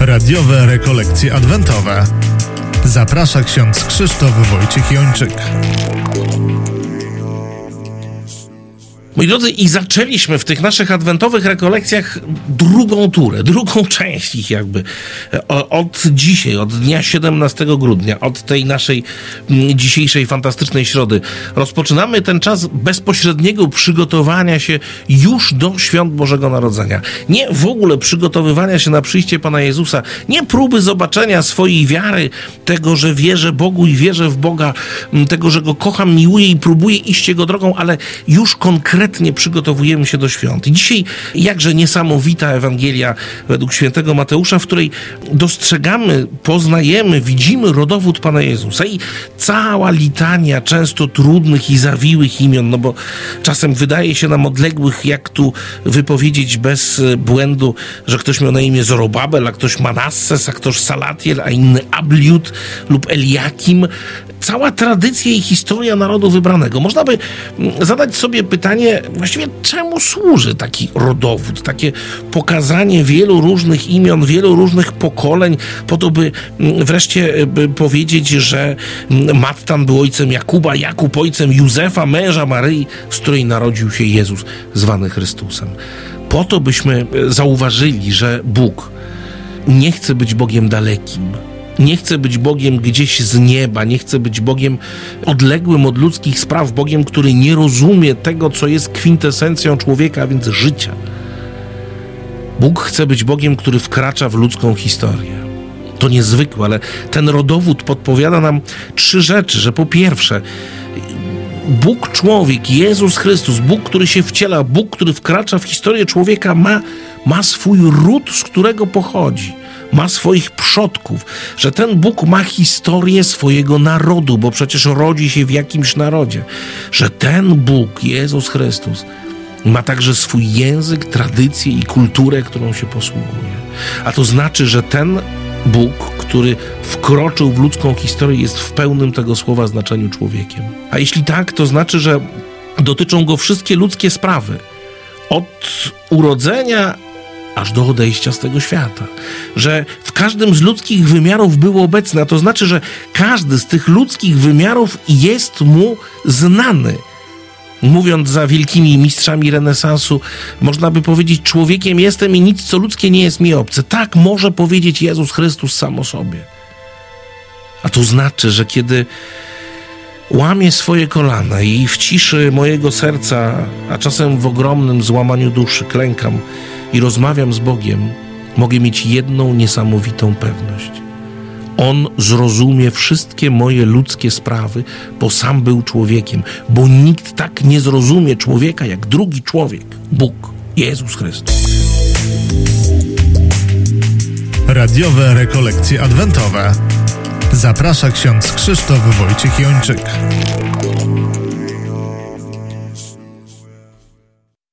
Radiowe rekolekcje adwentowe. Zaprasza ksiądz Krzysztof Wojciech Jończyk. Moi drodzy, i zaczęliśmy w tych naszych adwentowych rekolekcjach drugą turę, drugą część ich jakby. Od dzisiaj, od dnia 17 grudnia, od tej naszej dzisiejszej fantastycznej środy, rozpoczynamy ten czas bezpośredniego przygotowania się już do świąt Bożego Narodzenia. Nie w ogóle przygotowywania się na przyjście Pana Jezusa, nie próby zobaczenia swojej wiary, tego, że wierzę Bogu i wierzę w Boga, tego, że Go kocham, miłuję i próbuję iść Jego drogą, ale już konkretnie przygotowujemy się do świąt. I dzisiaj jakże niesamowita Ewangelia według świętego Mateusza, w której dostrzegamy, poznajemy, widzimy rodowód Pana Jezusa i cała litania często trudnych i zawiłych imion, no bo czasem wydaje się nam odległych, jak tu wypowiedzieć bez błędu, że ktoś miał na imię Zorobabel, a ktoś Manasses, a ktoś Salatiel, a inny Abliud lub Eliakim. Cała tradycja i historia narodu wybranego. Można by zadać sobie pytanie, właściwie czemu służy taki rodowód, takie pokazanie wielu różnych imion, wielu różnych pokoleń, po to, by wreszcie powiedzieć, że Mattan był ojcem Jakuba, Jakub ojcem Józefa, męża Maryi, z której narodził się Jezus, zwany Chrystusem. Po to, byśmy zauważyli, że Bóg nie chce być Bogiem dalekim. Nie chce być Bogiem gdzieś z nieba, nie chce być Bogiem odległym od ludzkich spraw, Bogiem, który nie rozumie tego, co jest kwintesencją człowieka, a więc życia. Bóg chce być Bogiem, który wkracza w ludzką historię. To niezwykłe, ale ten rodowód podpowiada nam 3 rzeczy, że po pierwsze, Bóg człowiek, Jezus Chrystus, Bóg, który się wciela, Bóg, który wkracza w historię człowieka, ma swój ród, z którego pochodzi. Ma swoich przodków, że ten Bóg ma historię swojego narodu, bo przecież rodzi się w jakimś narodzie, że ten Bóg, Jezus Chrystus, ma także swój język, tradycję i kulturę, którą się posługuje. A to znaczy, że ten Bóg, który wkroczył w ludzką historię, jest w pełnym tego słowa znaczeniu człowiekiem. A jeśli tak, to znaczy, że dotyczą go wszystkie ludzkie sprawy. Od urodzenia aż do odejścia z tego świata. Że w każdym z ludzkich wymiarów był obecny, a to znaczy, że każdy z tych ludzkich wymiarów jest mu znany. Mówiąc za wielkimi mistrzami renesansu, można by powiedzieć, człowiekiem jestem i nic, co ludzkie, nie jest mi obce. Tak może powiedzieć Jezus Chrystus sam o sobie. A to znaczy, że kiedy łamię swoje kolana i w ciszy mojego serca, a czasem w ogromnym złamaniu duszy klękam i rozmawiam z Bogiem, mogę mieć jedną niesamowitą pewność. On zrozumie wszystkie moje ludzkie sprawy, bo sam był człowiekiem, bo nikt tak nie zrozumie człowieka jak drugi człowiek, Bóg, Jezus Chrystus. Radiowe rekolekcje adwentowe. Zaprasza ksiądz Krzysztof Wojciech Jończyk.